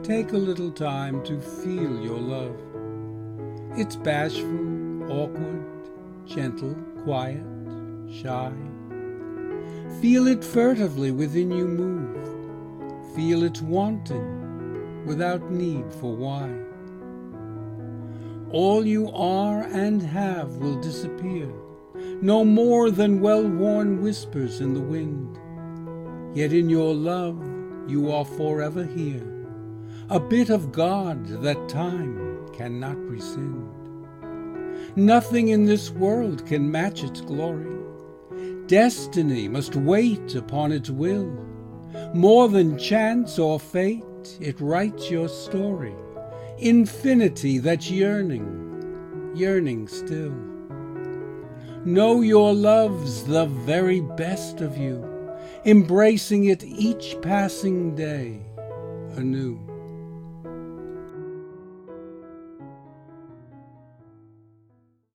take a little time to feel your love. It's bashful, awkward, gentle, quiet, shy. Feel it furtively within you move. Feel it wanting, without need for why. All you are and have will disappear, no more than well-worn whispers in the wind. Yet in your love you are forever here, a bit of God that time cannot rescind. Nothing in this world can match its glory. Destiny must wait upon its will. More than chance or fate, it writes your story. Infinity that's yearning, yearning still. Know your love's the very best of you, embracing it each passing day anew.